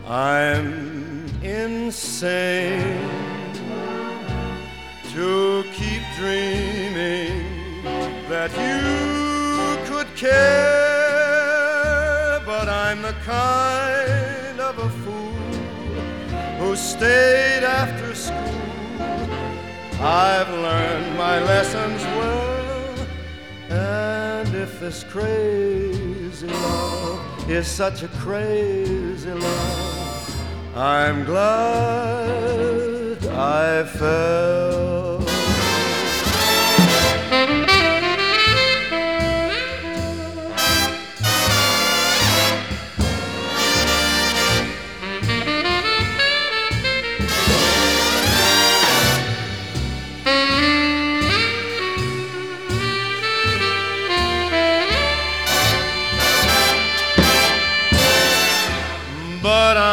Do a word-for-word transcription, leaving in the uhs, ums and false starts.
I'm insane to keep dreaming that you could care, but I'm the kind of a fool who stayed after school. I've learned my lessons well, and if this crazy love is such a crazy love, I'm glad I fell. But